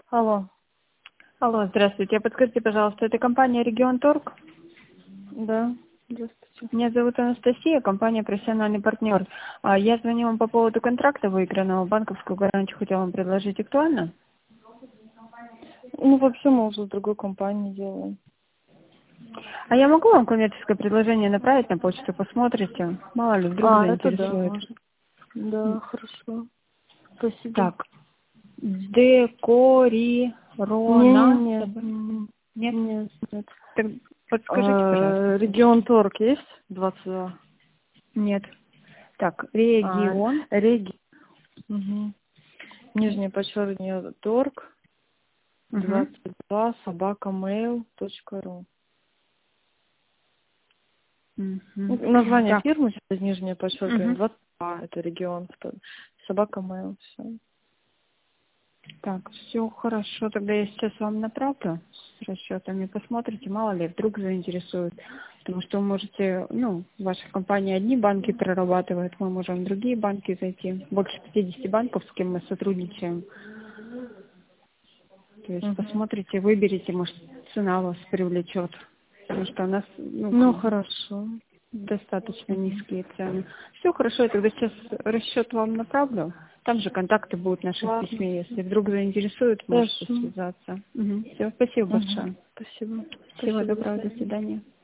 Алло. Алло, здравствуйте. Подскажите, пожалуйста, это компания «Регион Торг»? Да, здравствуйте. Меня зовут Анастасия, компания «Профессиональный партнер». Я звоню вам по поводу контракта выигранного. Банковскую гарантию хотела вам предложить. Актуально? Ну, вообще мы уже с другой компанией делаем. А я могу вам коммерческое предложение направить на почту, посмотрите? Мало ли, вдруг Это да, заинтересует. можно. Да, хорошо. Спасибо. Так, Декорирона. Не-не-не. Нет? Нет, нет. Так подскажите, пожалуйста. Регион Торг есть? 22. Нет. Так, А, регион. Реги. Угу. Нижнее подчеркивание Торг. Угу. 22 @mail.ru. Название Так. фирмы через нижнее подчеркивание Мгм. 22. Это регион. @mail. Все. Так, все хорошо. Тогда я сейчас вам направлю с расчетами. Посмотрите, мало ли, вдруг заинтересует. Потому что вы можете, ваша компания одни банки прорабатывает, мы можем в другие банки зайти. Больше 50 банков, с кем мы сотрудничаем. То есть Угу. посмотрите, выберите, может, цена вас привлечет. Потому что у нас, Ну, хорошо. достаточно Угу. низкие цены. Все хорошо, я тогда сейчас расчет вам направлю. Там же контакты будут наши в Ладно. письме. Если вдруг заинтересует, можете Хорошо. связаться. Все, спасибо Угу. большое. Спасибо. Всего Спасибо. До доброго, до свидания. свидания.